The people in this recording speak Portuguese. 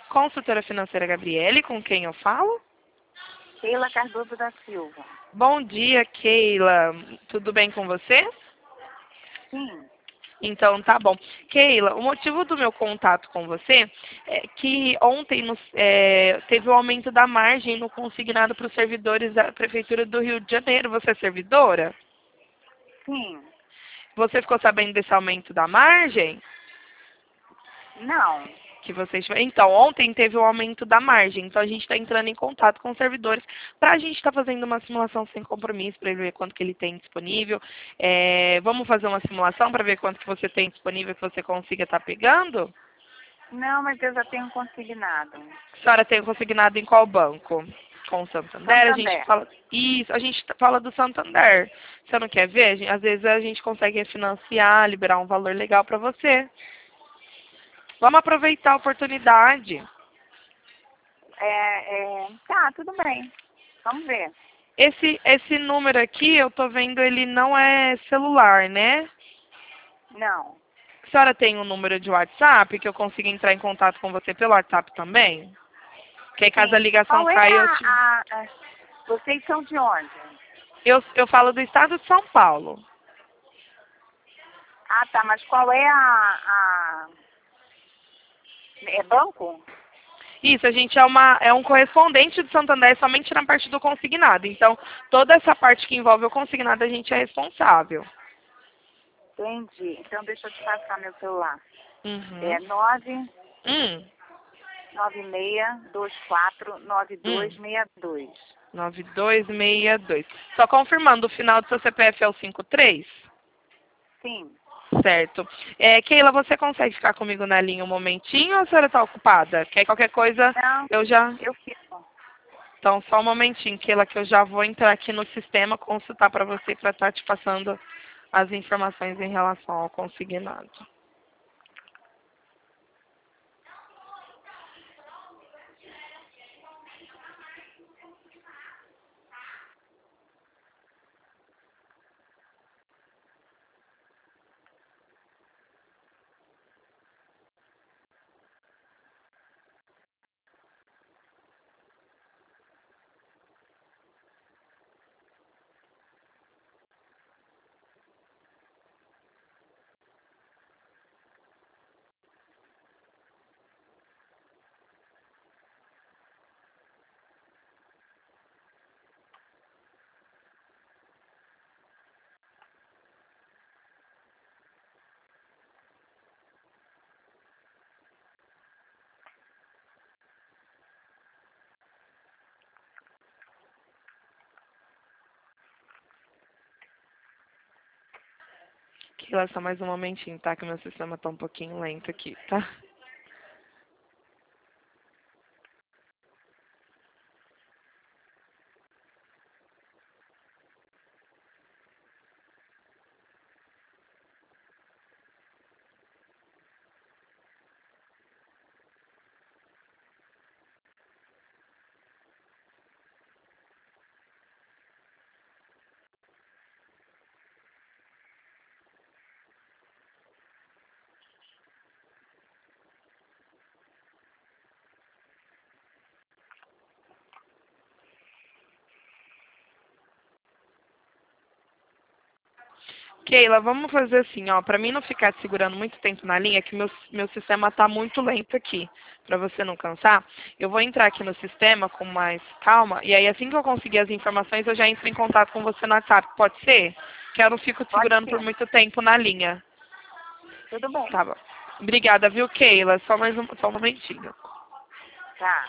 Consultora financeira Gabriele, com quem eu falo? Keila Cardoso da Silva. Bom dia, Keila. Tudo bem com você? Sim. Então, tá bom. Keila, o motivo do meu contato com você é que ontem teve o aumento da margem no consignado para os servidores da Prefeitura do Rio de Janeiro. Você é servidora? Sim. Você ficou sabendo desse aumento da margem? Não. Então, ontem teve o aumento da margem. Então, a gente está entrando em contato com os servidores para a gente estar fazendo uma simulação sem compromisso, para ele ver quanto que ele tem disponível. Vamos fazer uma simulação para ver quanto que você tem disponível que você consiga estar pegando? Não, mas eu já tenho consignado. A senhora tem consignado em qual banco? Com o Santander? A gente fala, isso, a gente fala do Santander. Você não quer ver? Às vezes a gente consegue refinanciar, liberar um valor legal para você. Vamos aproveitar a oportunidade. Tá, tudo bem. Vamos ver. Esse número aqui, eu tô vendo, ele não é celular, né? Não. A senhora tem um número de WhatsApp que eu consiga entrar em contato com você pelo WhatsApp também? Que aí caso a ligação Qual é caia, Vocês são de onde? eu falo do estado de São Paulo. Ah, tá, mas qual é É banco? Isso, a gente é um correspondente do Santander somente na parte do consignado. Então, toda essa parte que envolve o consignado, a gente é responsável. Entendi. Então, deixa eu te passar meu celular. Uhum. É 996249262. 9262. Só confirmando, o final do seu CPF é o 53? Sim. Certo. Keila, você consegue ficar comigo na linha um momentinho ou a senhora está ocupada? Quer qualquer coisa? Não, Eu já... eu fico. Então, só um momentinho, Keila, que eu já vou entrar aqui no sistema, consultar para você para estar te passando as informações em relação ao consignado. Keila, só mais um momentinho, tá? Que meu sistema está um pouquinho lento aqui, tá? Keila, vamos fazer assim, ó, para mim não ficar te segurando muito tempo na linha, que meu sistema tá muito lento aqui, para você não cansar. Eu vou entrar aqui no sistema com mais calma, e aí assim que eu conseguir as informações, eu já entro em contato com você no WhatsApp, pode ser? Que eu não fico te segurando por muito tempo na linha. Tudo bem. Tá bom. Obrigada, viu, Keila? Só um momentinho. Tá.